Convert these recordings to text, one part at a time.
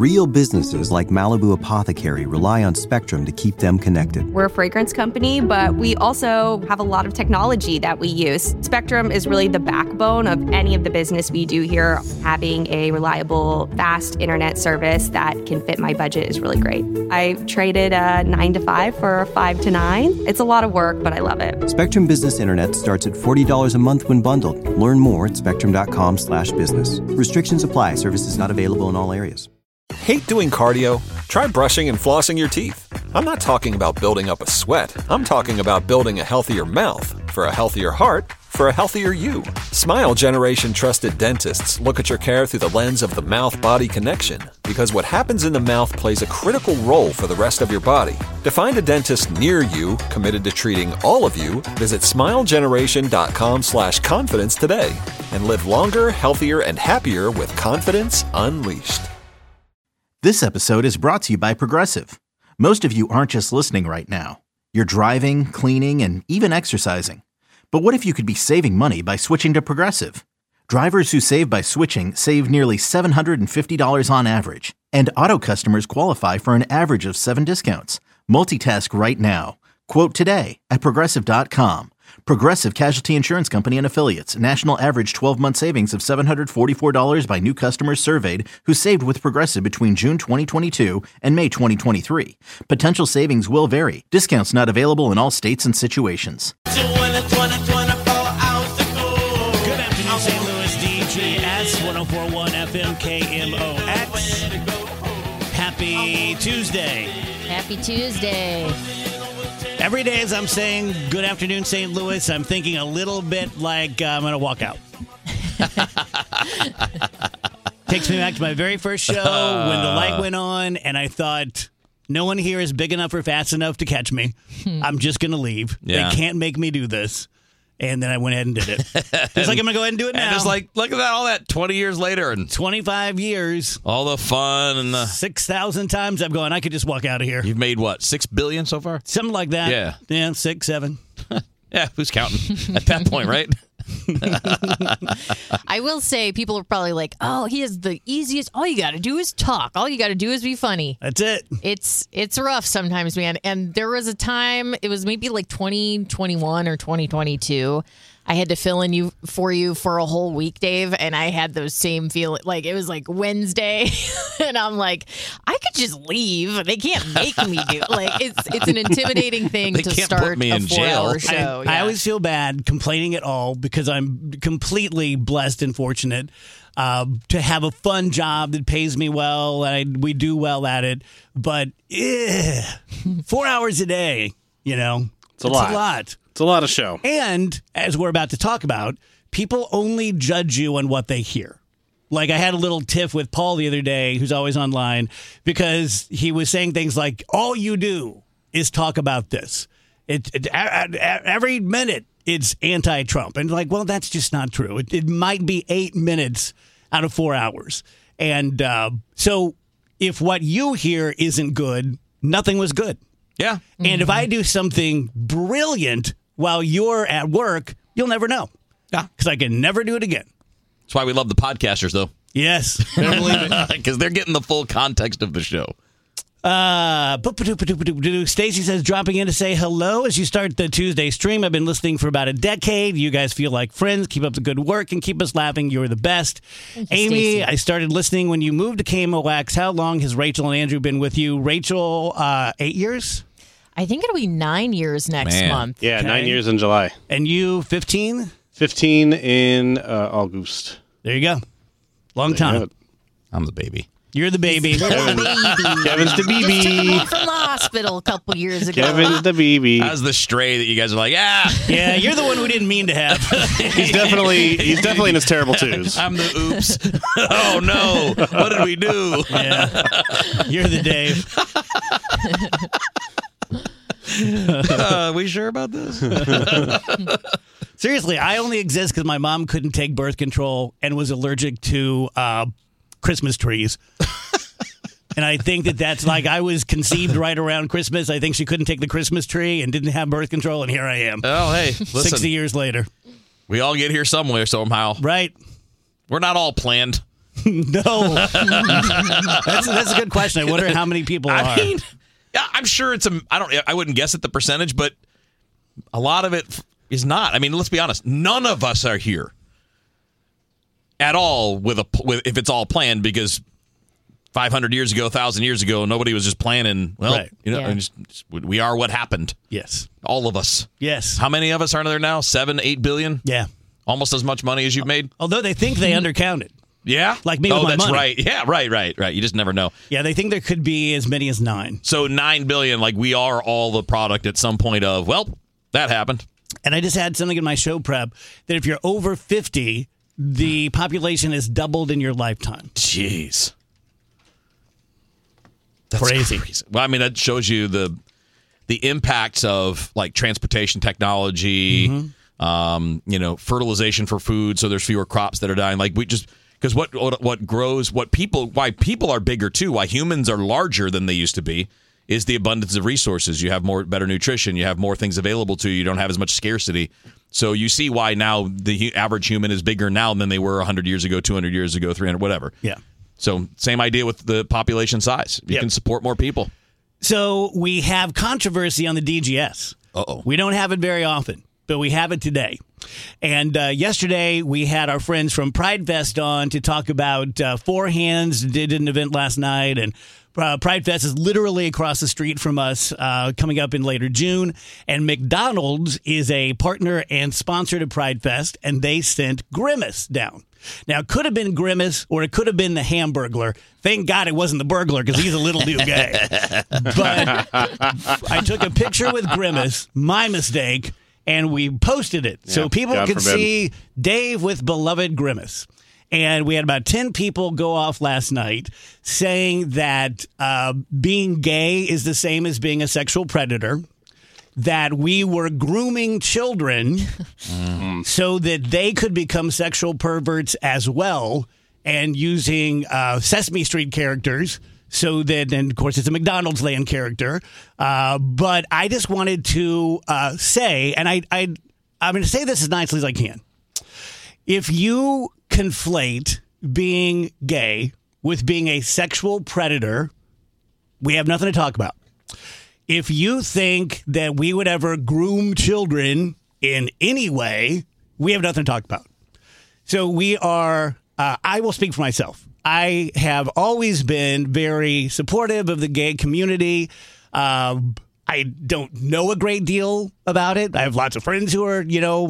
Real businesses like Malibu Apothecary rely on Spectrum to keep them connected. We're a fragrance company, but we also have a lot of technology that we use. Spectrum is really the backbone of any of the business we do here. Having a reliable, fast internet service that can fit my budget is really great. I traded a 9 to 5 for a 5 to 9. It's a lot of work, but I love it. Spectrum Business Internet starts at $40 a month when bundled. Learn more at spectrum.com/business. Restrictions apply. Services not available in all areas. Hate doing cardio? Try brushing and flossing your teeth. I'm not talking about building up a sweat. I'm talking about building a healthier mouth for a healthier heart for a healthier you. Smile Generation trusted dentists look at your care through the lens of the mouth-body connection, because what happens in the mouth plays a critical role for the rest of your body. To find a dentist near you committed to treating all of you, visit smilegeneration.com/confidence today and live longer, healthier, and happier with confidence unleashed. This episode is brought to you by Progressive. Most of you aren't just listening right now. You're driving, cleaning, and even exercising. But what if you could be saving money by switching to Progressive? Drivers who save by switching save nearly $750 on average. And auto customers qualify for an average of 7 discounts. Multitask right now. Quote today at Progressive.com. Progressive Casualty Insurance Company and Affiliates. National average 12-month savings of $744 by new customers surveyed who saved with Progressive between June 2022 and May 2023. Potential savings will vary. Discounts not available in all states and situations. Good afternoon, St. Louis, DGS 104.1 FM KMOX. Happy Tuesday. Happy Tuesday. Every day as I'm saying good afternoon, St. Louis, I'm thinking a little bit like I'm going to walk out. Takes me back to my very first show when the light went on, and I thought, no one here is big enough or fast enough to catch me. I'm just going to leave. Yeah. They can't make me do this. And then I went ahead and did it. Just like I'm going to go ahead and do it now. And just like, look at that, all that 20 years later. And 25 years. all the fun and the... 6,000 times I've gone, I could just walk out of here. You've made what, $6 billion so far? Something like that. Yeah. Yeah, 6, 7. Yeah, who's counting at that point, right? I will say people are probably like, oh, he has the easiest. All you got to do is talk. All you got to do is be funny. That's it. It's rough sometimes, man. And there was a time, it was maybe like 2021 or 2022. I had to fill in for you for a whole week, Dave, and I had those same feeling. Like, it was like Wednesday, and I'm like, I could just leave. They can't make me do it. Like, it's an intimidating thing They to can't start put me a in 4-hour jail. show. I always feel bad complaining at all because I'm completely blessed and fortunate to have a fun job that pays me well, and we do well at it. But 4 hours a day, you know, it's a lot. It's a lot of show. And as we're about to talk about, people only judge you on what they hear. Like, I had a little tiff with Paul the other day, who's always online, because he was saying things like, all you do is talk about this. Every minute, it's anti-Trump. And like, well, that's just not true. It might be 8 minutes out of 4 hours. And so if what you hear isn't good, nothing was good. Yeah. And if I do something brilliant while you're at work, you'll never know. Yeah. Because I can never do it again. That's why we love the podcasters, though. Yes. Because they're getting the full context of the show. Stacy says, dropping in to say hello as you start the Tuesday stream. I've been listening for about a decade. You guys feel like friends. Keep up the good work and keep us laughing. You're the best. Thank you, Amy, Stacey. I started listening when you moved to KMOX. How long has Rachel and Andrew been with you? Rachel, 8 years? I think it'll be 9 years next month. Yeah, Okay. 9 years in July. And you, 15? 15 in August. There you go. Long time. I'm the baby. You're the baby. Little baby. Kevin's the Just took him BB. home from the hospital a couple years ago. Kevin's the BB. How's the stray that you guys are like, Yeah, you're the one we didn't mean to have. He's definitely in his terrible twos. I'm the oops. Oh, no. What did we do? Yeah. You're the Dave. We sure about this? Seriously, I only exist because my mom couldn't take birth control and was allergic to Christmas trees. And I think that's like, I was conceived right around Christmas. I think she couldn't take the Christmas tree and didn't have birth control, and here I am. Oh, hey, listen. 60 years later. We all get here somewhere somehow. Right. We're not all planned. No. That's a good question. I wonder how many people are. I mean, yeah, I'm sure I wouldn't guess at the percentage, but a lot of it is not. I mean, let's be honest. None of us are here at all with if it's all planned, because 500 years ago, 1,000 years ago, nobody was just planning. Well, Right. We are what happened. Yes. All of us. Yes. How many of us are there now? 7, 8 billion? Yeah. Almost as much money as you've made? Although they think they undercounted. Yeah? Like me with my that's money. right. Yeah, right. You just never know. Yeah, they think there could be as many as 9. So 9 billion, like we are all the product at some point of, well, that happened. And I just had something in my show prep that if you're over 50, the population has doubled in your lifetime. Jeez. That's Crazy. Well, I mean, that shows you the impacts of like transportation technology, fertilization for food, so there's fewer crops that are dying. Like we just because what grows, why people are bigger too, why humans are larger than they used to be, is the abundance of resources. You have better nutrition, you have more things available to you, you don't have as much scarcity. So you see why now the average human is bigger now than they were 100 years ago, 200 years ago, 300, whatever. Yeah. So same idea with the population size. You can support more people. So we have controversy on the DGS. Uh-oh. We don't have it very often, but we have it today. And yesterday we had our friends from Pride Fest on to talk about Four Hands did an event last night, and Pride Fest is literally across the street from us, coming up in later June. And McDonald's is a partner and sponsor to Pride Fest, and they sent Grimace down. Now, it could have been Grimace, or it could have been the Hamburglar. Thank God it wasn't the burglar, because he's a little too gay. But I took a picture with Grimace, my mistake, and we posted it so people God could forbid. see Dave with beloved Grimace. And we had about 10 people go off last night saying that being gay is the same as being a sexual predator, that we were grooming children so that they could become sexual perverts as well, and using Sesame Street characters. So that, and of course, it's a McDonald's Land character. But I just wanted to say, and I'm going to say this as nicely as I can. If you conflate being gay with being a sexual predator, we have nothing to talk about. If you think that we would ever groom children in any way, we have nothing to talk about. So we are, I will speak for myself. I have always been very supportive of the gay community. I don't know a great deal about it. I have lots of friends who are,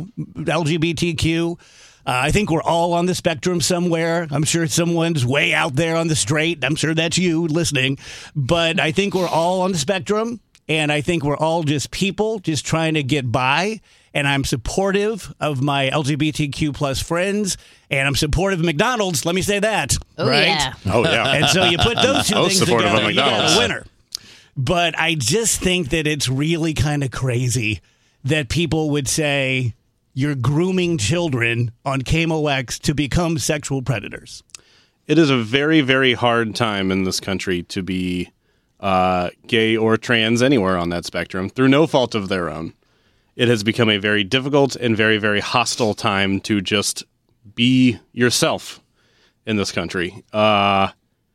LGBTQ. I think we're all on the spectrum somewhere. I'm sure someone's way out there on the straight. I'm sure that's you listening. But I think we're all on the spectrum, and I think we're all just people just trying to get by. And I'm supportive of my LGBTQ plus friends, and I'm supportive of McDonald's. Let me say that. Oh, right? yeah. Oh, yeah. And so you put those two I was things supportive of together, you got McDonald's. a winner. But I just think that it's really kind of crazy that people would say you're grooming children on KMOX to become sexual predators. It is a very, very hard time in this country to be gay or trans anywhere on that spectrum through no fault of their own. It has become a very difficult and very, very hostile time to just be yourself in this country. And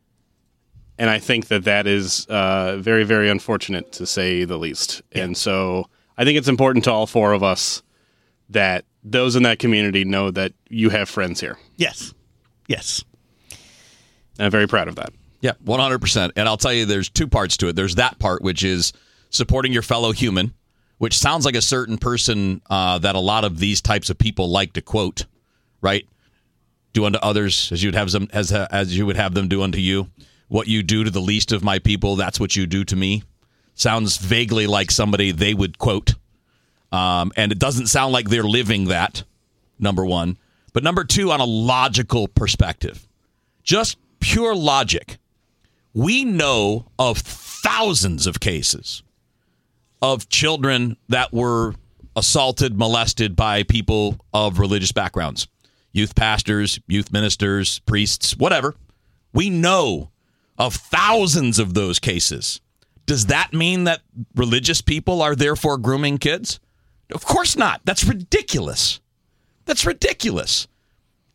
I think that is very, very unfortunate, to say the least. Yeah. And so I think it's important to all four of us that those in that community know that you have friends here. Yes. Yes. And I'm very proud of that. Yeah, 100%. And I'll tell you, there's two parts to it. There's that part, which is supporting your fellow human, which sounds like a certain person that a lot of these types of people like to quote, right? Do unto others as you would have them as you would have them do unto you. What you do to the least of my people, that's what you do to me. Sounds vaguely like somebody they would quote. And it doesn't sound like they're living that, number one. But number two, on a logical perspective, just pure logic, we know of thousands of cases of children that were assaulted, molested by people of religious backgrounds. Youth pastors, youth ministers, priests, whatever. We know of thousands of those cases. Does that mean that religious people are therefore grooming kids? Of course not. That's ridiculous. That's ridiculous.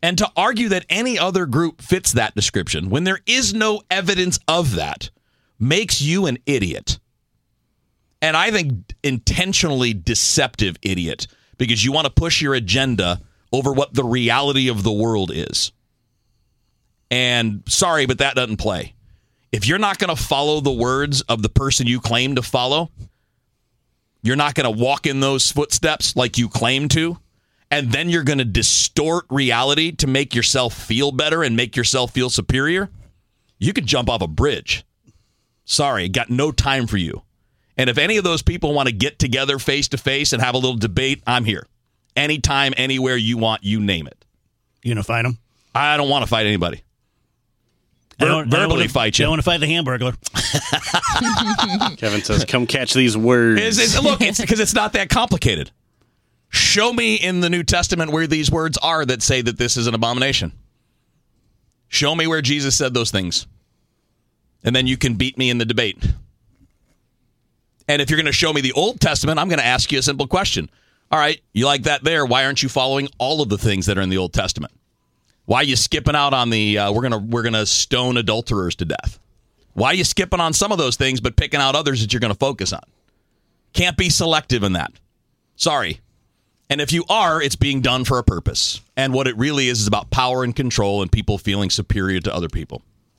And to argue that any other group fits that description when there is no evidence of that makes you an idiot. And I think intentionally deceptive idiot, because you want to push your agenda over what the reality of the world is. And sorry, but that doesn't play. If you're not going to follow the words of the person you claim to follow, you're not going to walk in those footsteps like you claim to, and then you're going to distort reality to make yourself feel better and make yourself feel superior, you could jump off a bridge. Sorry, got no time for you. And if any of those people want to get together face to face and have a little debate, I'm here. Anytime, anywhere you want, you name it. You gonna fight them? I don't want to fight anybody. Verbally fight you. I don't want to fight the Hamburglar. Kevin says, come catch these words. Look, it's because it's not that complicated. Show me in the New Testament where these words are that say that this is an abomination. Show me where Jesus said those things. And then you can beat me in the debate. And if you're going to show me the Old Testament, I'm going to ask you a simple question. All right, you like that there. Why aren't you following all of the things that are in the Old Testament? Why are you skipping out on the we're gonna stone adulterers to death? Why are you skipping on some of those things but picking out others that you're going to focus on? Can't be selective in that. Sorry. And if you are, it's being done for a purpose. And what it really is about power and control and people feeling superior to other people.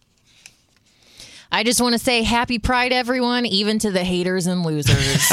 I just want to say happy Pride, everyone, even to the haters and losers.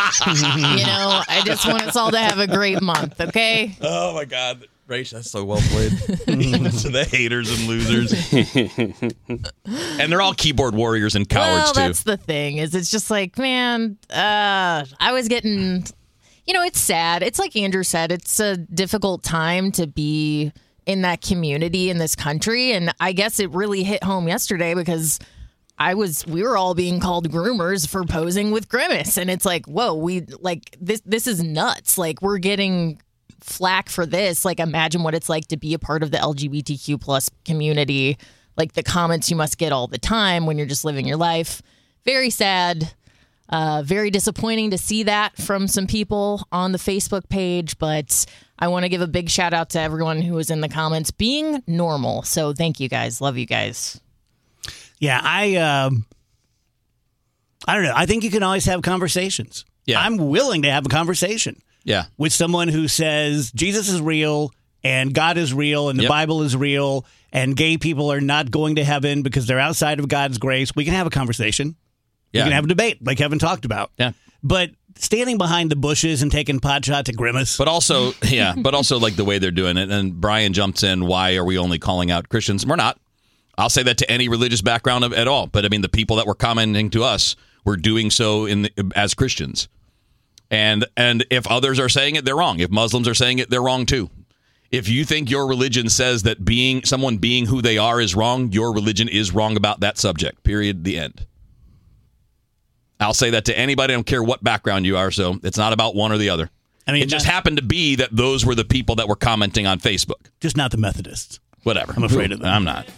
I just want us all to have a great month, okay? Oh, my God. Rach, that's so well played. Even to the haters and losers. And they're all keyboard warriors and cowards, too. Well, that's the thing, is it's just like, man, I was getting... it's sad. It's like Andrew said, it's a difficult time to be in that community in this country. And I guess it really hit home yesterday because we were all being called groomers for posing with Grimace. And it's like, whoa, this is nuts. Like, we're getting flack for this. Like, imagine what it's like to be a part of the LGBTQ plus community. Like, the comments you must get all the time when you're just living your life. Very sad. Very disappointing to see that from some people on the Facebook page, but I want to give a big shout out to everyone who was in the comments being normal. So thank you guys. Love you guys. Yeah, I don't know. I think you can always have conversations. Yeah. I'm willing to have a conversation. Yeah. With someone who says Jesus is real and God is real and the Bible is real and gay people are not going to heaven because they're outside of God's grace. We can have a conversation. You can have a debate, like Kevin talked about. Yeah. But standing behind the bushes and taking pot shots at Grimace. But also like the way they're doing it. And Brian jumps in, why are we only calling out Christians? We're not. I'll say that to any religious background at all. But I mean, the people that were commenting to us were doing so as Christians. And if others are saying it, they're wrong. If Muslims are saying it, they're wrong too. If you think your religion says that someone being who they are is wrong, your religion is wrong about that subject. Period. The end. I'll say that to anybody. I don't care what background you are. So it's not about one or the other. I mean, it just happened to be that those were the people that were commenting on Facebook. Just not the Methodists. Whatever. I'm afraid of them. I'm not.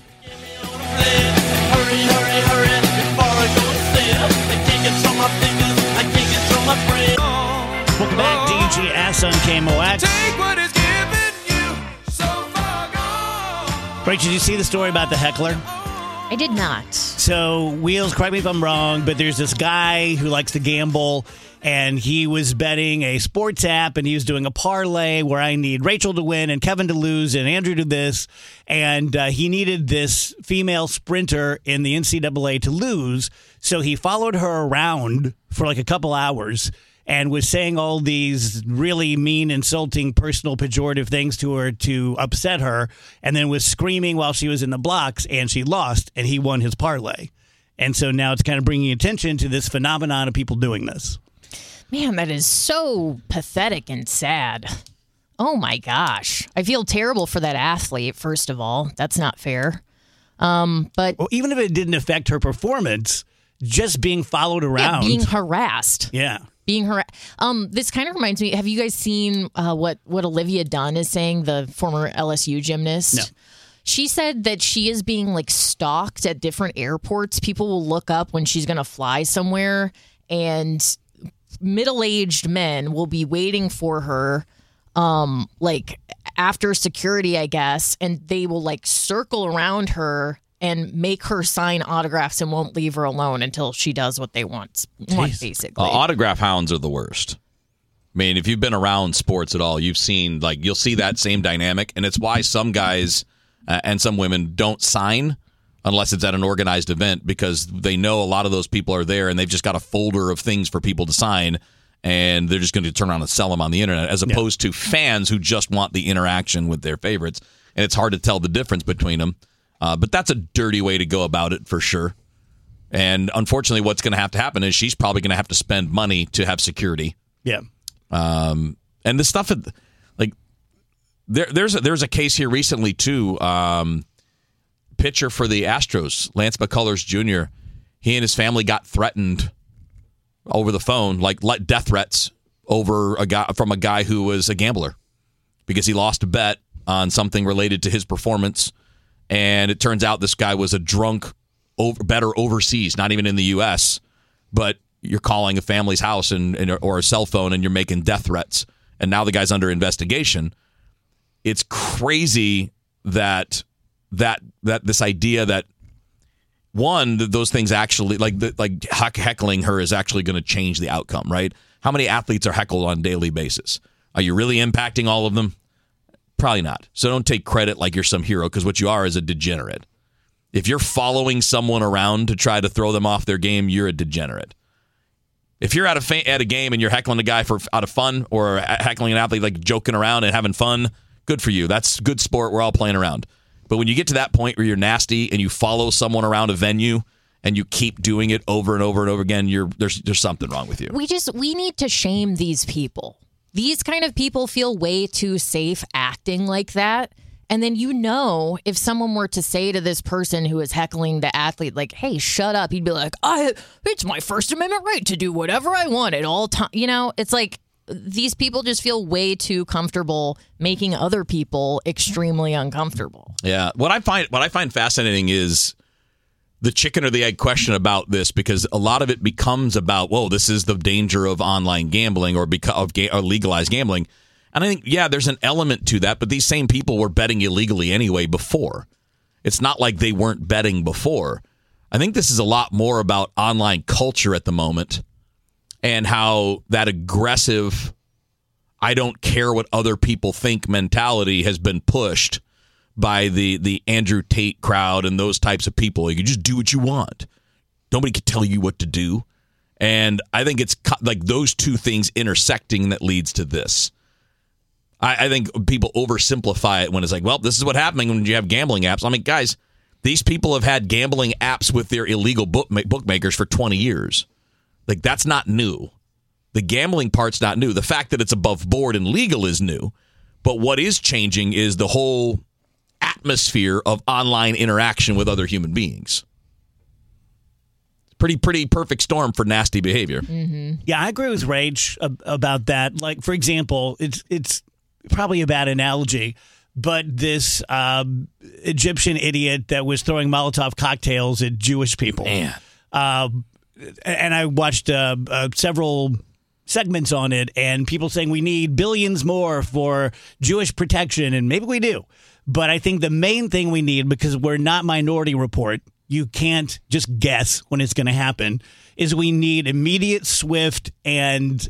Welcome back, DGS on KMOX. Take what is given you so far gone. Rachel, did you see the story about the heckler? I did not. So, Wheels, correct me if I'm wrong, but there's this guy who likes to gamble, and he was betting a sports app, and he was doing a parlay where I need Rachel to win and Kevin to lose and Andrew to this, and he needed this female sprinter in the NCAA to lose, so he followed her around for like a couple hours and was saying all these really mean, insulting, personal, pejorative things to her to upset her, and then was screaming while she was in the blocks, and she lost, and he won his parlay. And so now it's kind of bringing attention to this phenomenon of people doing this. Man, that is so pathetic and sad. Oh, my gosh. I feel terrible for that athlete, first of all. That's not fair. But well, even if it didn't affect her performance, just being followed around. Yeah, being harassed. Yeah. Being this kind of reminds me, have you guys seen what Olivia Dunn is saying, the former LSU gymnast? No. She said that she is being like stalked at different airports. People will look up when she's going to fly somewhere, and middle-aged men will be waiting for her, like after security, I guess, and they will like circle around her and make her sign autographs and won't leave her alone until she does what they want basically. Autograph hounds are the worst. I mean, if you've been around sports at all, you've seen, like, you'll see that same dynamic, and it's why some guys and some women don't sign unless it's at an organized event, because they know a lot of those people are there and they've just got a folder of things for people to sign, and they're just going to turn around and sell them on the internet, as opposed to fans who just want the interaction with their favorites. And it's hard to tell the difference between them. But that's a dirty way to go about it for sure. And unfortunately, what's going to have to happen is she's probably going to have to spend money to have security. Yeah. And the stuff, like, there's a case here recently too. Pitcher for the Astros, Lance McCullers Jr., he and his family got threatened over the phone, like death threats over from a guy who was a gambler because he lost a bet on something related to his performance. And it turns out this guy was a drunk better overseas, not even in the U.S., but you're calling a family's house or a cell phone and you're making death threats. And now the guy's under investigation. It's crazy that this idea that, one, that those things actually, like heckling her is actually going to change the outcome, right? How many athletes are heckled on a daily basis? Are you really impacting all of them? Probably not. So don't take credit like you're some hero, because what you are is a degenerate. If you're following someone around to try to throw them off their game, you're a degenerate. If you're at a game and you're heckling a guy out of fun, or heckling an athlete, like joking around and having fun, good for you. That's good sport. We're all playing around. But when you get to that point where you're nasty and you follow someone around a venue and you keep doing it over and over and over again, there's something wrong with you. We need to shame these people. These kind of people feel way too safe acting like that. And then, if someone were to say to this person who is heckling the athlete, like, hey, shut up, he'd be like, it's my First Amendment right to do whatever I want at all times. It's like these people just feel way too comfortable making other people extremely uncomfortable. Yeah. What I find fascinating is the chicken or the egg question about this, because a lot of it becomes about, whoa, this is the danger of online gambling or legalized gambling. And I think, there's an element to that, but these same people were betting illegally anyway before. It's not like they weren't betting before. I think this is a lot more about online culture at the moment, and how that aggressive, I don't care what other people think mentality has been pushed by the Andrew Tate crowd and those types of people. You can just do what you want. Nobody can tell you what to do. And I think it's like those two things intersecting that leads to this. I think people oversimplify it when it's like, well, this is what happening when you have gambling apps. I mean, guys, these people have had gambling apps with their illegal bookmakers for 20 years. Like, that's not new. The gambling part's not new. The fact that it's above board and legal is new. But what is changing is the whole atmosphere of online interaction with other human beings. Pretty perfect storm for nasty behavior. Mm-hmm. Yeah, I agree with Rach about that. Like, for example, it's probably a bad analogy, but this Egyptian idiot that was throwing Molotov cocktails at Jewish people. Man. And I watched several segments on it, and people saying we need billions more for Jewish protection, and maybe we do. But I think the main thing we need, because we're not Minority Report, you can't just guess when it's going to happen, is we need immediate, swift, and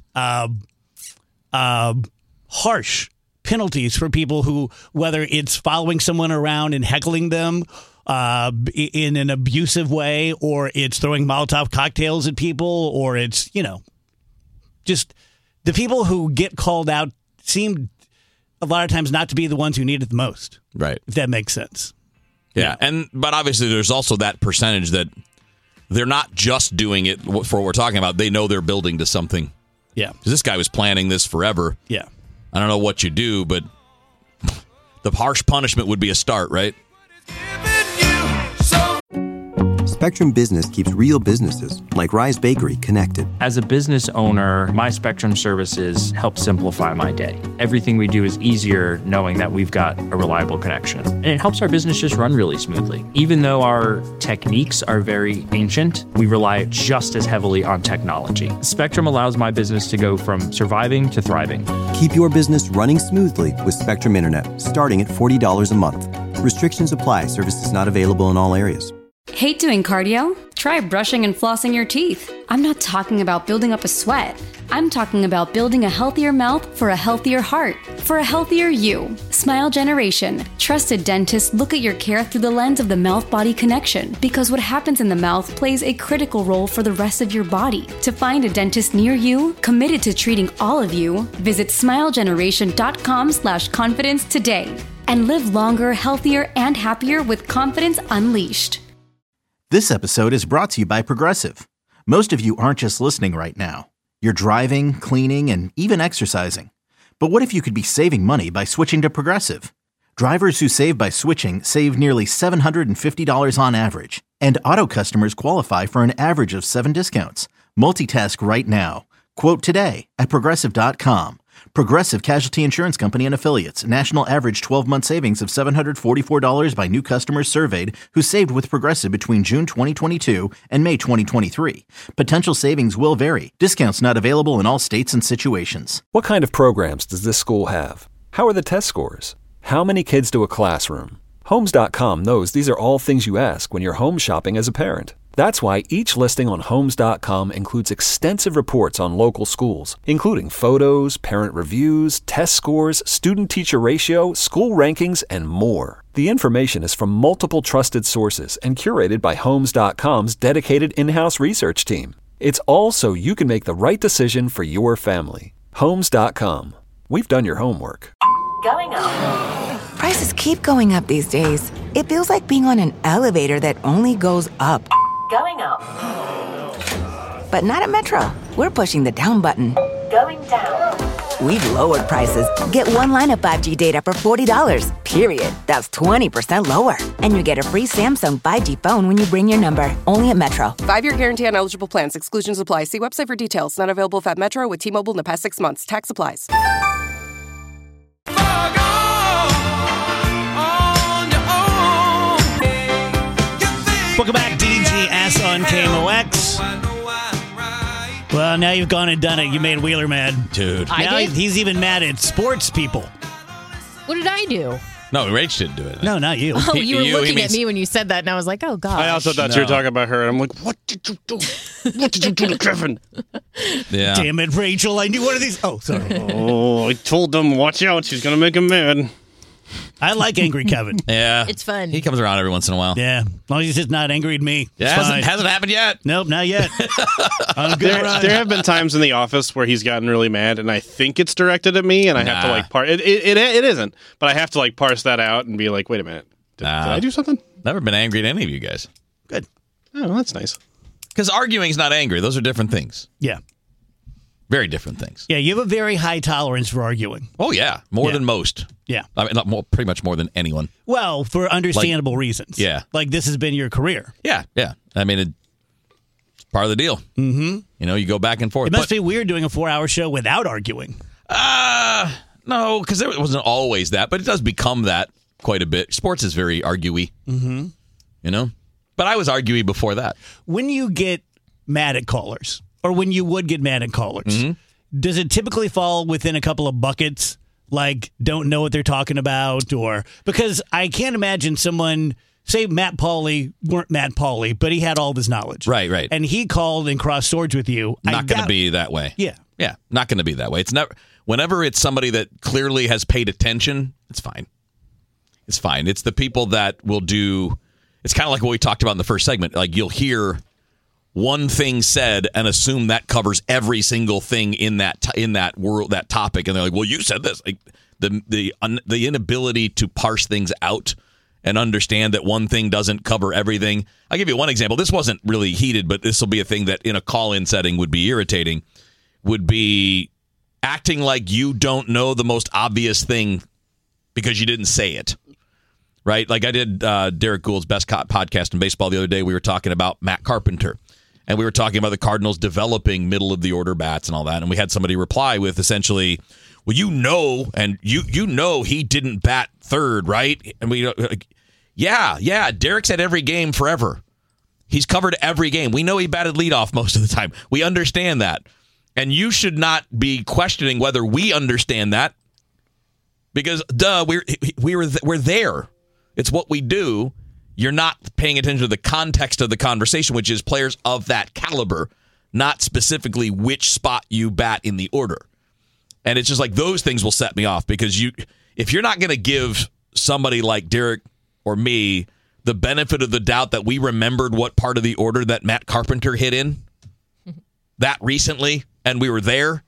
harsh penalties for people who, whether it's following someone around and heckling them in an abusive way, or it's throwing Molotov cocktails at people, or it's, just the people who get called out seem a lot of times not to be the ones who need it the most. Right. If that makes sense. Yeah. But obviously there's also that percentage that they're not just doing it for what we're talking about. They know they're building to something. Yeah. Because this guy was planning this forever. Yeah. I don't know what you do, but the harsh punishment would be a start, right? Spectrum Business keeps real businesses, like Rise Bakery, connected. As a business owner, my Spectrum services help simplify my day. Everything we do is easier knowing that we've got a reliable connection. And it helps our business just run really smoothly. Even though our techniques are very ancient, we rely just as heavily on technology. Spectrum allows my business to go from surviving to thriving. Keep your business running smoothly with Spectrum Internet, starting at $40 a month. Restrictions apply. Services not available in all areas. Hate doing cardio? Try brushing and flossing your teeth. I'm not talking about building up a sweat. I'm talking about building a healthier mouth for a healthier heart, for a healthier you. Smile Generation. Trusted dentists look at your care through the lens of the mouth-body connection, because what happens in the mouth plays a critical role for the rest of your body. To find a dentist near you, committed to treating all of you, visit smilegeneration.com/confidence today. And live longer, healthier, and happier with confidence unleashed. This episode is brought to you by Progressive. Most of you aren't just listening right now. You're driving, cleaning, and even exercising. But what if you could be saving money by switching to Progressive? Drivers who save by switching save nearly $750 on average. And auto customers qualify for an average of 7 discounts. Multitask right now. Quote today at Progressive.com. Progressive Casualty Insurance Company and Affiliates. National average 12-month savings of $744 by new customers surveyed who saved with Progressive between June 2022 and May 2023. Potential savings will vary. Discounts not available in all states and situations. What kind of programs does this school have? How are the test scores? How many kids to a classroom? Homes.com knows these are all things you ask when you're home shopping as a parent. That's why each listing on Homes.com includes extensive reports on local schools, including photos, parent reviews, test scores, student-teacher ratio, school rankings, and more. The information is from multiple trusted sources and curated by Homes.com's dedicated in-house research team. It's all so you can make the right decision for your family. Homes.com. We've done your homework. Going up. Prices keep going up these days. It feels like being on an elevator that only goes up. Going up. But not at Metro. We're pushing the down button. Going down. We've lowered prices. Get one line of 5G data for $40, period. That's 20% lower. And you get a free Samsung 5G phone when you bring your number. Only at Metro. 5-year guarantee on eligible plans. Exclusions apply. See website for details. Not available at Metro with T-Mobile in the past 6 months. Tax applies. Welcome back, DGS on KMOX. Well, now you've gone and done it. You made Wheeler mad. Dude. Now he's even mad at sports people. What did I do? No, Rach didn't do it. No, not you. Oh, you were looking at me when you said that, and I was like, oh, God. I also thought you were talking about her, and I'm like, what did you do? What did you do to Kevin? Yeah. Damn it, Rachel. I knew one of these. Oh, sorry. Oh, I told them, watch out. She's going to make him mad. I like angry Kevin. Yeah. It's fun. He comes around every once in a while. Yeah. As long as he's just not angry at me. Yeah, hasn't happened yet. Nope, not yet. On a good run. There have been times in the office where he's gotten really mad, and I think it's directed at me, and I have to like parse. It isn't, but I have to like parse that out and be like, wait a minute, did I do something? Never been angry at any of you guys. Good. Oh, well, that's nice. Because arguing's not angry. Those are different things. Yeah. Very different things. Yeah, you have a very high tolerance for arguing. Oh, yeah. More than most. Yeah. I mean, pretty much more than anyone. Well, for understandable reasons. Yeah. Like this has been your career. Yeah, yeah. I mean, it's part of the deal. Mm-hmm. You know, you go back and forth. It must be weird doing a 4-hour show without arguing. No, because it wasn't always that, but it does become that quite a bit. Sports is very arguey. Mm-hmm. You know? But I was arguey before that. When you get mad at callers, or when you would get mad at callers, does it typically fall within a couple of buckets, like don't know what they're talking about? Or because I can't imagine someone, say Matt Pauley, weren't Matt Pauley, but he had all this knowledge. Right. And he called and crossed swords with you. Not going to be that way. Yeah. Yeah, not going to be that way. It's never. Whenever it's somebody that clearly has paid attention, it's fine. It's fine. It's the people that will do. It's kind of like what we talked about in the first segment. Like you'll hear one thing said and assume that covers every single thing in that world, that topic, and they're like, "Well, you said this." Like the inability to parse things out and understand that one thing doesn't cover everything. I'll give you one example. This wasn't really heated, but this will be a thing that in a call-in setting would be irritating. Would be acting like you don't know the most obvious thing because you didn't say it. right? Like I did Derek Gould's Best Podcast in Baseball the other day. We were talking about Matt Carpenter, and we were talking about the Cardinals developing middle-of-the-order bats and all that, and we had somebody reply with essentially, well, you know he didn't bat third, right? And we yeah, Derek's at every game forever. He's covered every game. We know he batted leadoff most of the time. We understand that. And you should not be questioning whether we understand that because, we're there. It's what we do. You're not paying attention to the context of the conversation, which is players of that caliber, not specifically which spot you bat in the order. And it's just like those things will set me off because if you're not going to give somebody like Derek or me the benefit of the doubt that we remembered what part of the order that Matt Carpenter hit in that recently and we were there,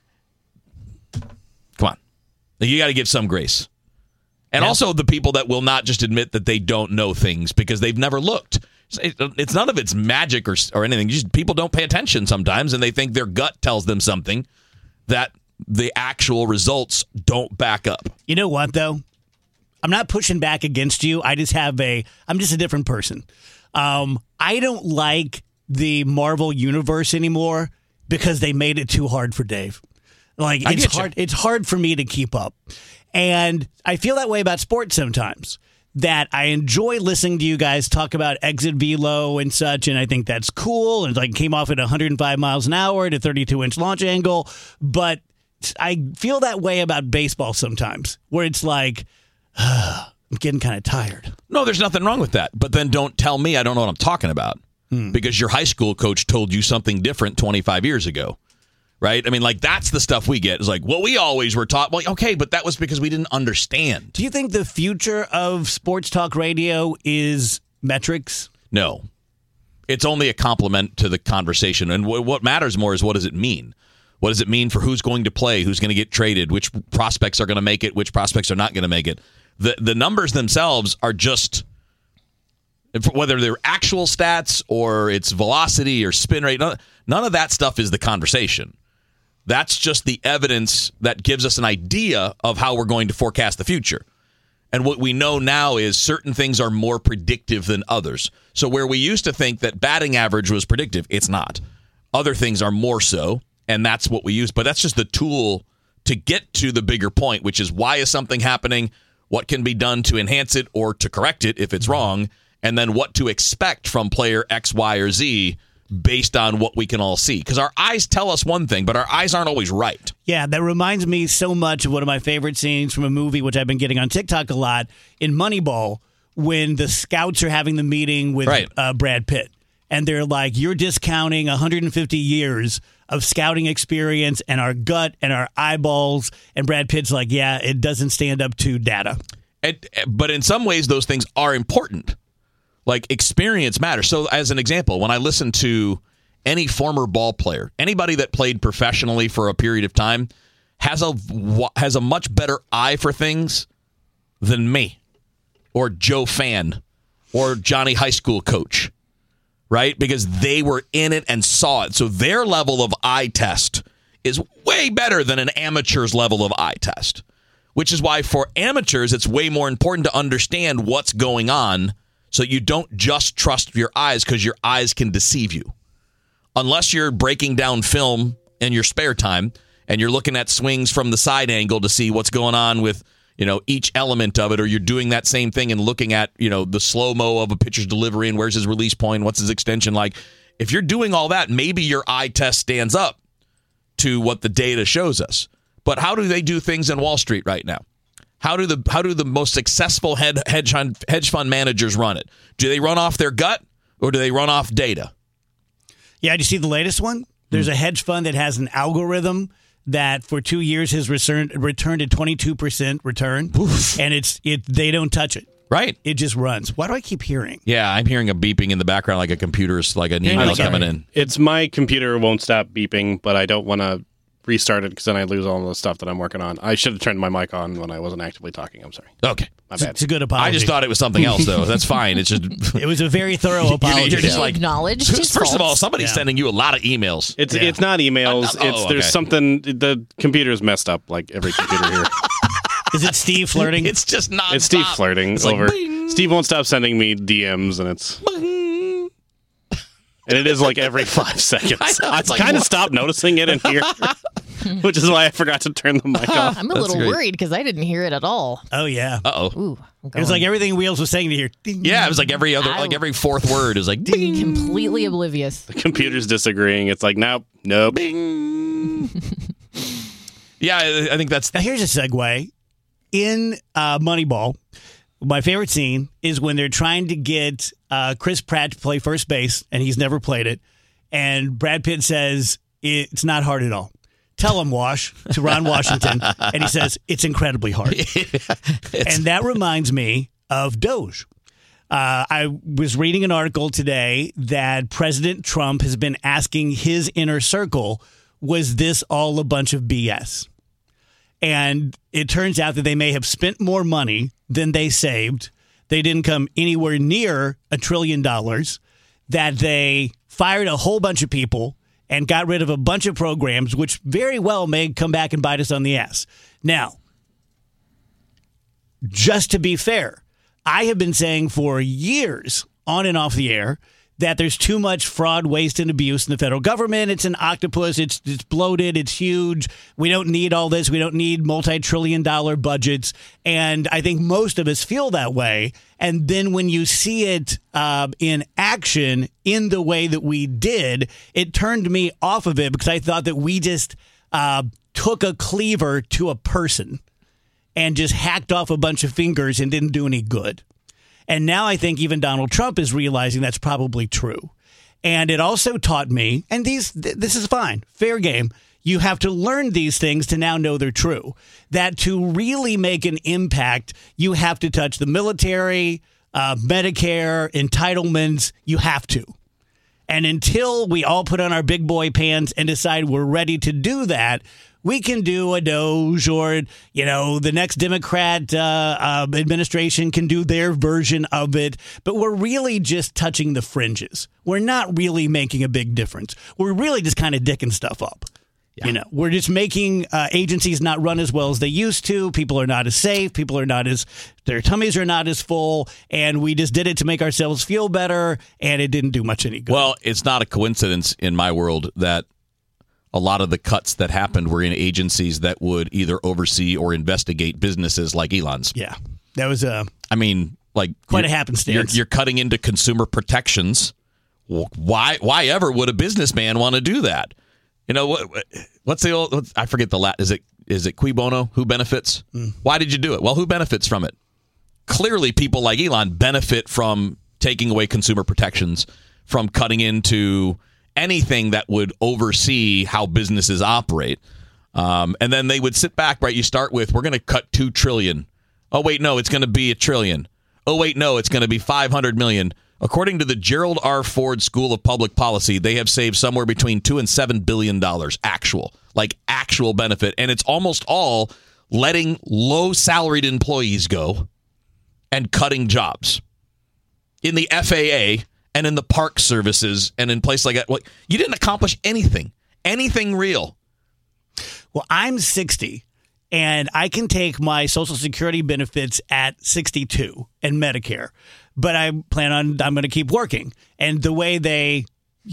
come on. You got to give some grace. And also the people that will not just admit that they don't know things because they've never looked. It's none of it's magic or anything. Just people don't pay attention sometimes and they think their gut tells them something that the actual results don't back up. You know what, though? I'm not pushing back against you. I'm just a different person. I don't like the Marvel universe anymore because they made it too hard for Dave. Like it's hard for me to keep up. And I feel that way about sports sometimes. That I enjoy listening to you guys talk about exit velo and such, and I think that's cool. And like came off at 105 miles an hour at a 32-inch launch angle, but I feel that way about baseball sometimes, where it's like, I'm getting kind of tired. No, there's nothing wrong with that. But then don't tell me I don't know what I'm talking about because your high school coach told you something different 25 years ago, right? I mean, like that's the stuff we get. It's like, well, we always were taught. Well, okay, but that was because we didn't understand. Do you think the future of sports talk radio is metrics? No. It's only a complement to the conversation. And what matters more is what does it mean? What does it mean for who's going to play, who's going to get traded, which prospects are going to make it, which prospects are not going to make it. The numbers themselves are just, whether they're actual stats or it's velocity or spin rate, none of that stuff is the conversation. That's just the evidence that gives us an idea of how we're going to forecast the future. And what we know now is certain things are more predictive than others. So where we used to think that batting average was predictive, it's not. Other things are more so. And that's what we use. But that's just the tool to get to the bigger point, which is why is something happening, what can be done to enhance it or to correct it if it's wrong, and then what to expect from player X, Y, or Z based on what we can all see. Because our eyes tell us one thing, but our eyes aren't always right. Yeah, that reminds me so much of one of my favorite scenes from a movie, which I've been getting on TikTok a lot, in Moneyball, when the scouts are having the meeting with Brad Pitt. And they're like, you're discounting 150 years of scouting experience and our gut and our eyeballs. And Brad Pitt's like, yeah, it doesn't stand up to data. But in some ways, those things are important. Like experience matters. So as an example, when I listen to any former ball player, anybody that played professionally for a period of time has a much better eye for things than me or Joe Fan or Johnny high school coach. Right? Because they were in it and saw it. So their level of eye test is way better than an amateur's level of eye test. Which is why for amateurs, it's way more important to understand what's going on so you don't just trust your eyes because your eyes can deceive you. Unless you're breaking down film in your spare time and you're looking at swings from the side angle to see what's going on with each element of it, or you're doing that same thing and looking at, the slow-mo of a pitcher's delivery and where's his release point, what's his extension like. If you're doing all that, maybe your eye test stands up to what the data shows us. But how do they do things in Wall Street right now? How do the most successful hedge fund managers run it? Do they run off their gut or do they run off data? Yeah, do you see the latest one? There's a hedge fund that has an algorithm that for 2 years has returned a 22% return, and they don't touch it. Right. It just runs. Why do I keep hearing? Yeah, I'm hearing a beeping in the background like a computer's, like an email coming in. It's my computer won't stop beeping, but I don't want to restart it because then I lose all the stuff that I'm working on. I should have turned my mic on when I wasn't actively talking. I'm sorry. Okay. My bad. It's a good apology. I just thought it was something else, though. That's fine. It's just it was a very thorough apology. You're just like, acknowledged his first of all, faults. somebody's sending you a lot of emails. It's not emails. There's something. The computer's messed up, like every computer here. Is it Steve flirting? It's just not. It's Steve flirting It's like, over. bing. Steve won't stop sending me DMs, and it's. And it is like every 5 seconds. I know, I it's like, kind of what? stopped noticing it in here, which is why I forgot to turn the mic off. I'm a little worried because I didn't hear it at all. Oh, yeah. Uh-oh. Ooh, It was like everything Wheels was saying to hear. Ding. Yeah, it was like every other, like every fourth word is like, bing. Completely oblivious. The computer's disagreeing. It's like, nope. Yeah, I think that's. Now, here's a segue. In Moneyball, my favorite scene is when they're trying to get Chris Pratt to play first base, and he's never played it. And Brad Pitt says, it's not hard at all. Tell him, Wash, to Ron Washington. And he says, it's incredibly hard. And that reminds me of Doge. I was reading an article today that President Trump has been asking his inner circle, was this all a bunch of BS? And it turns out that they may have spent more money than they saved. They didn't come anywhere near $1 trillion, that they fired a whole bunch of people and got rid of a bunch of programs, which very well may come back and bite us on the ass. Now, just to be fair, I have been saying for years, on and off the air, that there's too much fraud, waste, and abuse in the federal government. It's an octopus. It's bloated. It's huge. We don't need all this. We don't need multi-trillion-dollar budgets. And I think most of us feel that way. And then when you see it in action in the way that we did, it turned me off of it because I thought that we just took a cleaver to a person and just hacked off a bunch of fingers and didn't do any good. And now I think even Donald Trump is realizing that's probably true. And it also taught me, and this is fine, fair game, you have to learn these things to now know they're true, that to really make an impact, you have to touch the military, Medicare, entitlements, you have to. And until we all put on our big boy pants and decide we're ready to do that, we can do a Doge or, the next Democrat administration can do their version of it. But we're really just touching the fringes. We're not really making a big difference. We're really just kind of dicking stuff up. Yeah. We're just making agencies not run as well as they used to. People are not as safe. People are not as, their tummies are not as full. And we just did it to make ourselves feel better. And it didn't do much any good. Well, it's not a coincidence in my world that a lot of the cuts that happened were in agencies that would either oversee or investigate businesses like Elon's. Yeah. That was quite a happenstance. You're cutting into consumer protections. Why ever would a businessman want to do that? What's the old? I forget the Latin. Is it cui bono? Who benefits? Why did you do it? Well, who benefits from it? Clearly, people like Elon benefit from taking away consumer protections, from cutting into anything that would oversee how businesses operate. And then they would sit back, right? You start with, we're going to cut $2 trillion. Oh, wait, no, it's going to be $1 trillion. Oh, wait, no, it's going to be $500 million. According to the Gerald R. Ford School of Public Policy, they have saved somewhere between $2 and $7 billion actual benefit. And it's almost all letting low salaried employees go and cutting jobs. In the FAA and in the park services and in places like that, you didn't accomplish anything real. Well, I'm 60 and I can take my Social Security benefits at 62 and Medicare, but I'm going to keep working. And the way they,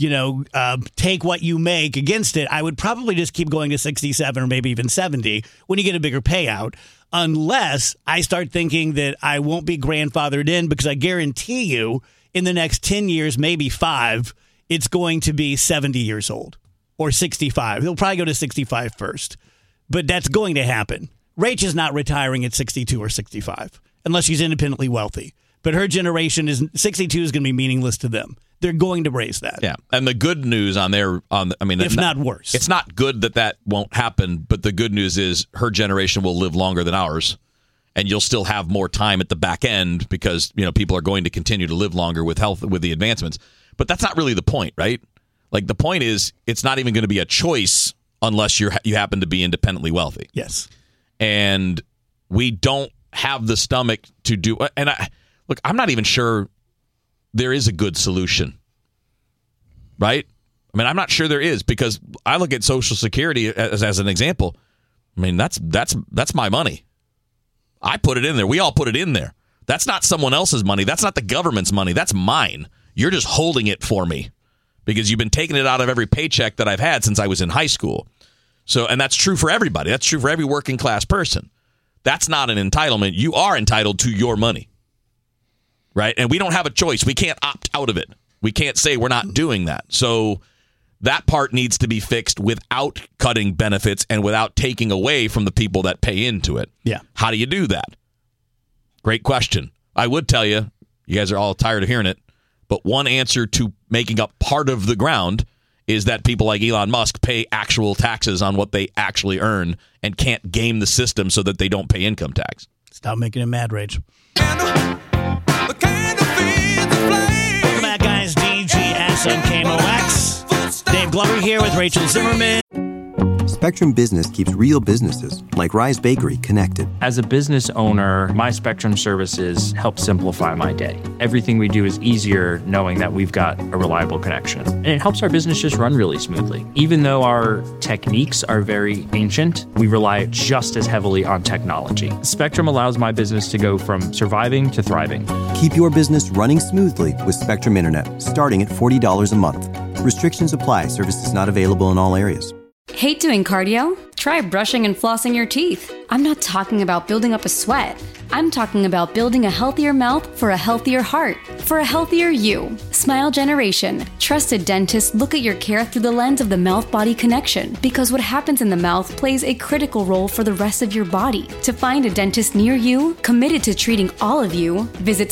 take what you make against it, I would probably just keep going to 67 or maybe even 70 when you get a bigger payout, unless I start thinking that I won't be grandfathered in, because I guarantee you in the next 10 years, maybe 5, it's going to be 70 years old or 65. They'll probably go to 65 first, but that's going to happen. Rach is not retiring at 62 or 65 unless she's independently wealthy. But her generation 62 is going to be meaningless to them. They're going to raise that. Yeah, and the good news if not worse, it's not good that won't happen. But the good news is her generation will live longer than ours, and you'll still have more time at the back end because people are going to continue to live longer with the advancements. But that's not really the point, right? Like, the point is, it's not even going to be a choice unless you happen to be independently wealthy. Yes, and we don't have the stomach to do. And I'm not even sure there is a good solution, right? I mean, I'm not sure there is, because I look at Social Security as an example. I mean, that's my money. I put it in there. We all put it in there. That's not someone else's money. That's not the government's money. That's mine. You're just holding it for me because you've been taking it out of every paycheck that I've had since I was in high school. So, and that's true for everybody. That's true for every working class person. That's not an entitlement. You are entitled to your money, right? And we don't have a choice. We can't opt out of it. We can't say we're not doing that. So that part needs to be fixed without cutting benefits and without taking away from the people that pay into it. Yeah. How do you do that? Great question. I would tell you, you guys are all tired of hearing it, but one answer to making up part of the ground is that people like Elon Musk pay actual taxes on what they actually earn and can't game the system so that they don't pay income tax. Stop making him mad, Rage. Welcome back, guys. DGS on KMOX. Dave Glover here with Rachel Zimmerman. Spectrum Business keeps real businesses, like Rise Bakery, connected. As a business owner, my Spectrum services help simplify my day. Everything we do is easier knowing that we've got a reliable connection. And it helps our business just run really smoothly. Even though our techniques are very ancient, we rely just as heavily on technology. Spectrum allows my business to go from surviving to thriving. Keep your business running smoothly with Spectrum Internet, starting at $40 a month. Restrictions apply. Services not available in all areas. Hate doing cardio? Try brushing and flossing your teeth. I'm not talking about building up a sweat. I'm talking about building a healthier mouth for a healthier heart, for a healthier you. Smile Generation. Trusted dentists look at your care through the lens of the mouth-body connection because what happens in the mouth plays a critical role for the rest of your body. To find a dentist near you, committed to treating all of you, visit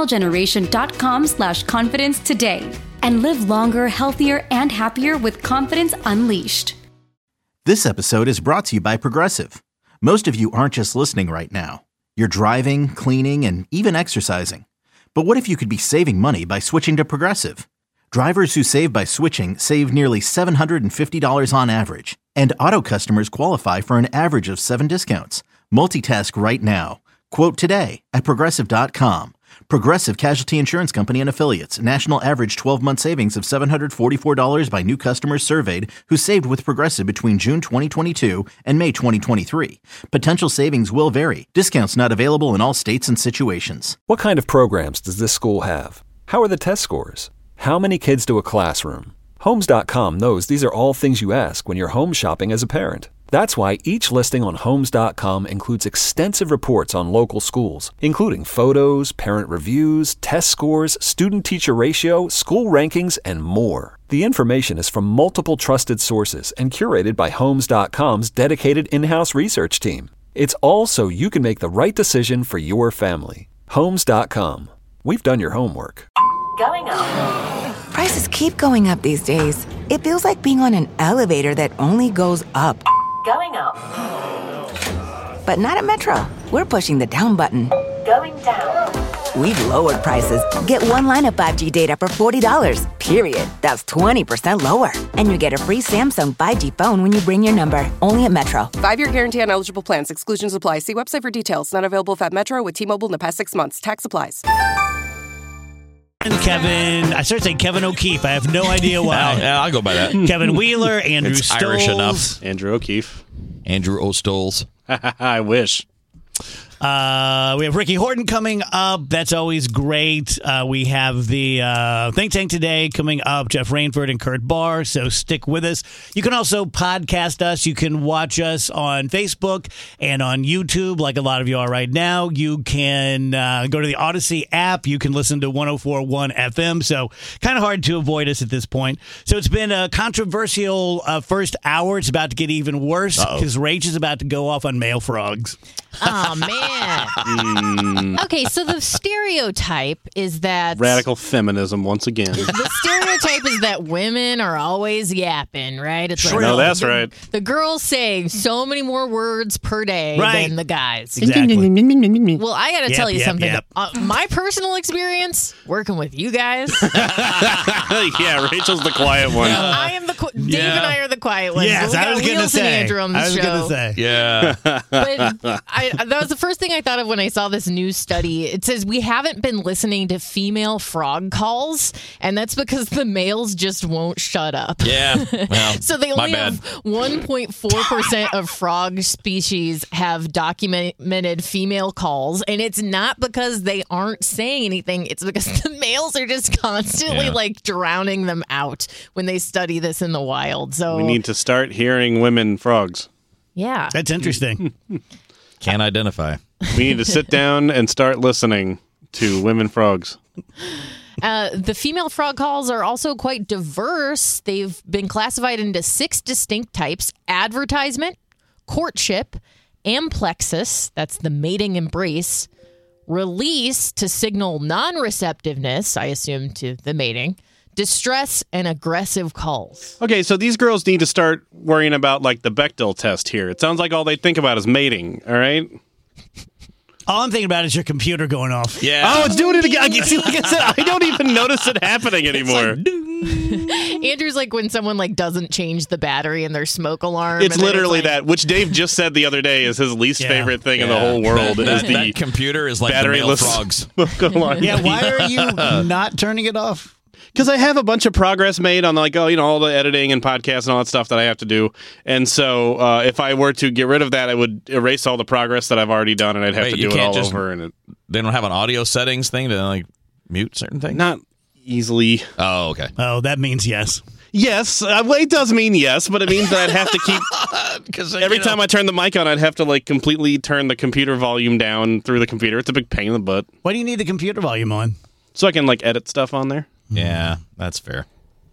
smilegeneration.com/confidence today and live longer, healthier, and happier with confidence unleashed. This episode is brought to you by Progressive. Most of you aren't just listening right now. You're driving, cleaning, and even exercising. But what if you could be saving money by switching to Progressive? Drivers who save by switching save nearly $750 on average. And auto customers qualify for an average of 7 discounts. Multitask right now. Quote today at Progressive.com. Progressive Casualty Insurance Company and Affiliates. National average 12-month savings of $744 by new customers surveyed who saved with Progressive between June 2022 and May 2023. Potential savings will vary. Discounts not available in all states and situations. What kind of programs does this school have? How are the test scores? How many kids do a classroom? Homes.com knows these are all things you ask when you're home shopping as a parent. That's why each listing on Homes.com includes extensive reports on local schools, including photos, parent reviews, test scores, student-teacher ratio, school rankings, and more. The information is from multiple trusted sources and curated by Homes.com's dedicated in-house research team. It's all so you can make the right decision for your family. Homes.com. We've done your homework. Going up. Prices keep going up these days. It feels like being on an elevator that only goes up. Going up. But not at Metro. We're pushing the down button. Going down. We've lowered prices. Get one line of 5G data for $40, period. That's 20% lower. And you get a free Samsung 5G phone when you bring your number. Only at Metro. 5-year guarantee on eligible plans. Exclusions apply. See website for details. Not available if at Metro with T-Mobile in the past 6 months. Tax applies. Kevin, I started saying Kevin O'Keefe. I have no idea why. Yeah, I'll go by that. Kevin Wheeler, Andrew It's Stoles. Irish enough. Andrew O'Keefe. Andrew O'Stoles. I wish. We have Ricky Horton coming up. That's always great. We have the Think Tank today coming up. Jeff Rainford and Kurt Barr. So stick with us. You can also podcast us. You can watch us on Facebook and on YouTube, like a lot of you are right now. You can go to the Odyssey app. You can listen to 104.1 FM. So kind of hard to avoid us at this point. So it's been a controversial first hour. It's about to get even worse because Rach is about to go off on male frogs. Oh, man. Okay, so the stereotype is that... Radical feminism once again. The stereotype is that women are always yapping, right? It's like, no, that's right. The girls saying so many more words per day than the guys. Exactly. Well, I got to tell you something. Yep. My personal experience working with you guys. Yeah, Rachel's the quiet one. I am the Dave and I are the quiet ones. Yes, We I got was going to wheels and say. Andrew I was going to say. Yeah. But that was the first thing I thought of when I saw this news study. It says we haven't been listening to female frog calls, and that's because the males just won't shut up. Yeah. Well, So they only have 1.4% of frog species have documented female calls, and it's not because they aren't saying anything. It's because the males are just constantly like drowning them out when they study this in the wild. So We need to start hearing women frogs. yeah. That's interesting. can't identify. We need to sit down and start listening to women frogs. The female frog calls are also quite diverse. They've been classified into 6 distinct types: advertisement, courtship, amplexus, that's the mating embrace, release to signal non-receptiveness, I assume to the mating, distress, and aggressive calls. Okay, so these girls need to start worrying about like the Bechdel test here. It sounds like all they think about is mating, all right? All I'm thinking about is your computer going off. Yeah. Oh, it's doing it again. See, like I said, I don't even notice it happening anymore. Andrew's like when someone like doesn't change the battery in their smoke alarm. It's and then literally like, that, which Dave just said the other day is his least favorite thing in the whole world. is the that computer is like the male batteryless frogs. smoke alarm. Yeah, why are you not turning it off? Because I have a bunch of progress made on like, all the editing and podcasts and all that stuff that I have to do. And so if I were to get rid of that, I would erase all the progress that I've already done and I'd have to do it all over. And They don't have an audio settings thing to like mute certain things? Not easily. Oh, okay. Oh, that means yes. Yes, it does mean yes, but it means that I'd have to keep... Every time I turn the mic on, I'd have to like completely turn the computer volume down through the computer. It's a big pain in the butt. Why do you need the computer volume on? So I can like edit stuff on there. Yeah, that's fair.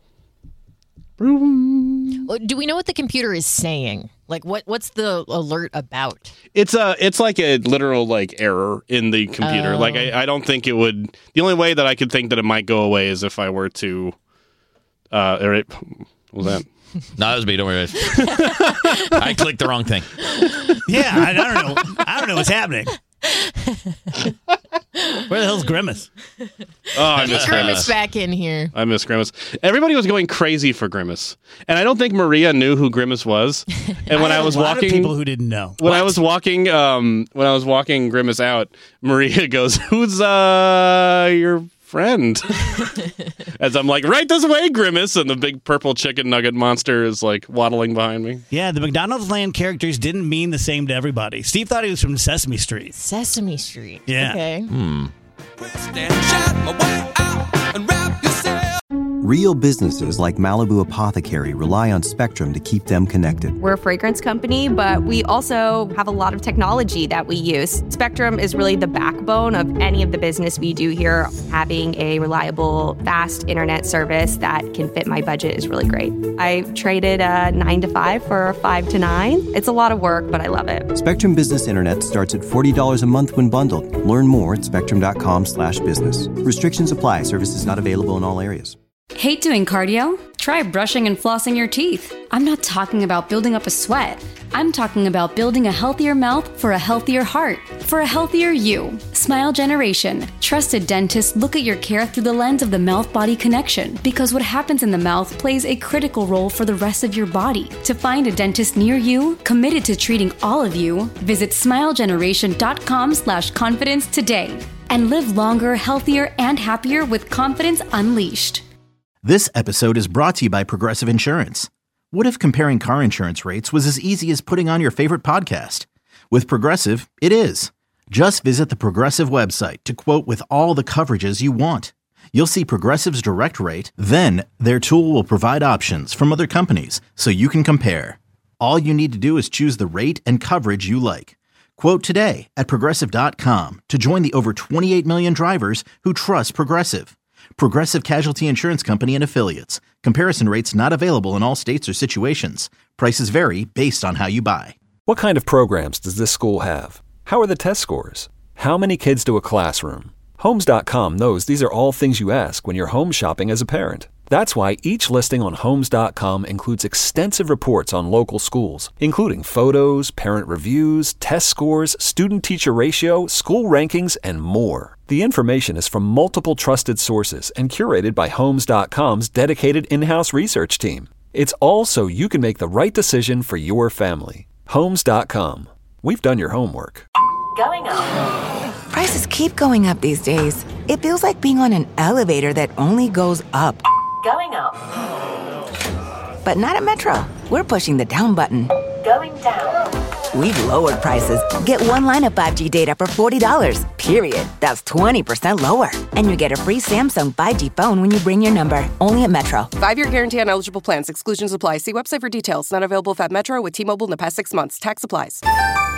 do we know what the computer is saying? Like, what's the alert about? It's like a literal like error in the computer. Oh. Like I don't think it would. The only way that I could think that it might go away is if I were to. What was that? No, that was me. Don't worry. I clicked the wrong thing. Yeah, I don't know. I don't know what's happening. Where the hell's Grimace? Oh, I miss Grimace back in here. I miss Grimace. Everybody was going crazy for Grimace, and I don't think Maria knew who Grimace was. And when I was a lot walking, of people who didn't know. When I was walking Grimace out, Maria goes, "Who's your friend?" As I'm like, "Right this way, Grimace," and the big purple chicken nugget monster is like waddling behind me. Yeah, the McDonald's Land characters didn't mean the same to everybody. Steve thought he was from Sesame Street. Sesame Street. Yeah. Okay. Real businesses like Malibu Apothecary rely on Spectrum to keep them connected. We're a fragrance company, but we also have a lot of technology that we use. Spectrum is really the backbone of any of the business we do here. Having a reliable, fast internet service that can fit my budget is really great. I traded a 9 to 5 for a 5 to 9. It's a lot of work, but I love it. Spectrum Business Internet starts at $40 a month when bundled. Learn more at spectrum.com/business. Restrictions apply. Services not available in all areas. Hate doing cardio? Try brushing and flossing your teeth. I'm not talking about building up a sweat. I'm talking about building a healthier mouth for a healthier heart, for a healthier you. Smile Generation. Trusted dentists look at your care through the lens of the mouth-body connection because what happens in the mouth plays a critical role for the rest of your body. To find a dentist near you, committed to treating all of you, visit smilegeneration.com/confidence today and live longer, healthier, and happier with confidence unleashed. This episode is brought to you by Progressive Insurance. What if comparing car insurance rates was as easy as putting on your favorite podcast? With Progressive, it is. Just visit the Progressive website to quote with all the coverages you want. You'll see Progressive's direct rate, then their tool will provide options from other companies so you can compare. All you need to do is choose the rate and coverage you like. Quote today at Progressive.com to join the over 28 million drivers who trust Progressive. Progressive Casualty Insurance Company and Affiliates. Comparison rates not available in all states or situations. Prices vary based on how you buy. What kind of programs does this school have? How are the test scores? How many kids do a classroom? Homes.com knows these are all things you ask when you're home shopping as a parent. That's why each listing on Homes.com includes extensive reports on local schools, including photos, parent reviews, test scores, student-teacher ratio, school rankings, and more. The information is from multiple trusted sources and curated by Homes.com's dedicated in-house research team. It's all so you can make the right decision for your family. Homes.com. We've done your homework. Going up. Prices keep going up these days. It feels like being on an elevator that only goes up. Going up. But not at Metro. We're pushing the down button. Going down. We've lowered prices. Get one line of 5G data for $40, period. That's 20% lower. And you get a free Samsung 5G phone when you bring your number. Only at Metro. 5-year guarantee on eligible plans. Exclusions apply. See website for details. Not available at Metro with T-Mobile in the past 6 months. Tax applies.